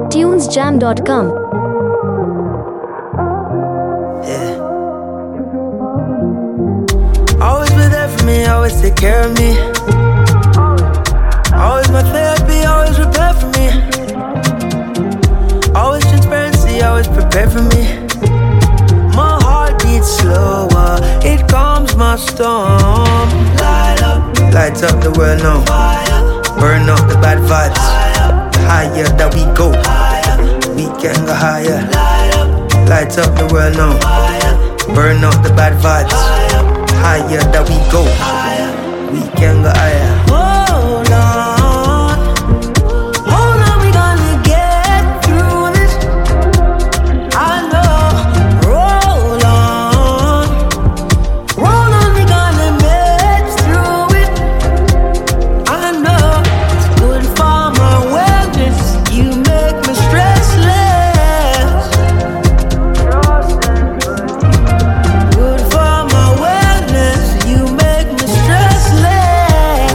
tunesjam.com. Yeah. Always be there for me, always take care of me. Always my therapy, always prepare for me. Always transparency, always prepare for me. My heart beats slower, it calms my storm. Lights up the world now. Burn up the bad vibes. Higher that we go, we can go higher. Lights up the world now. Burn up the bad vibes. Higher that we go, we can go higher. Hold on, we gonna get through this. I know. Roll on, we gonna make through it. I know. It's good for my wellness. You make me stressless. Good for my wellness. You make me stressless.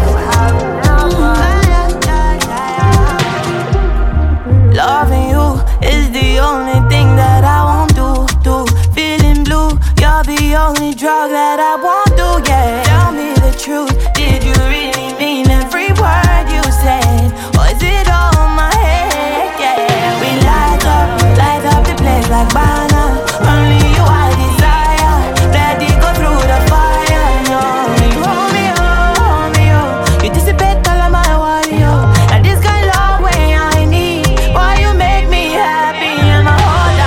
Loving you is the only thing that I won't do. Feeling blue, you're the only drug that I won't do, yeah. Tell me the truth, did you really mean every word you said? Or is it all in my head, yeah? We light up the place like banner. Only you I desire. Let it go through the fire, no. You hold me up, you dissipate all of my warrior. And this kind of love way I need. Why you make me happy in my hold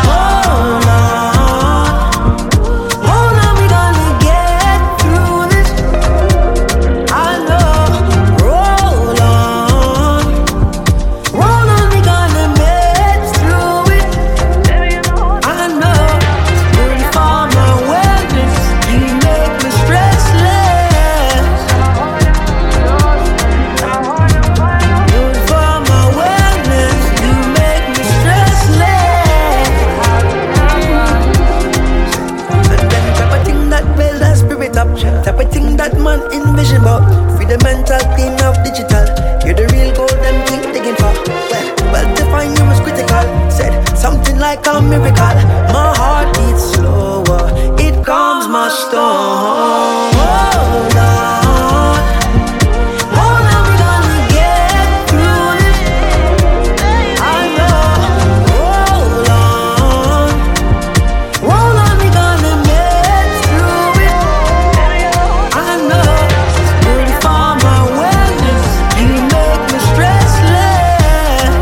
on, we gonna get through this. I know. Roll on, we gonna make through it. I know. It's good for my wellness. You make me stressless. Good for my wellness. You make me stressless. And then type of thing that build that spirit up, type of thing that man envision about. Free the mental, clean up digital. You're the real gold, them keep digging for. Well, to find you was critical. Said something like a miracle. My heart beats slower, it calms my storm. Hold on, we gonna get through this. I know. Roll on, we gonna make through it. I know. It's good for my wellness. You make me stressless.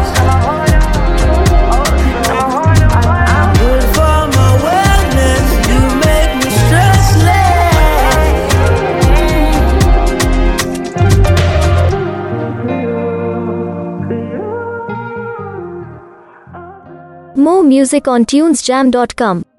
Good for my wellness. You make me stressless. More music on tunesjam.com.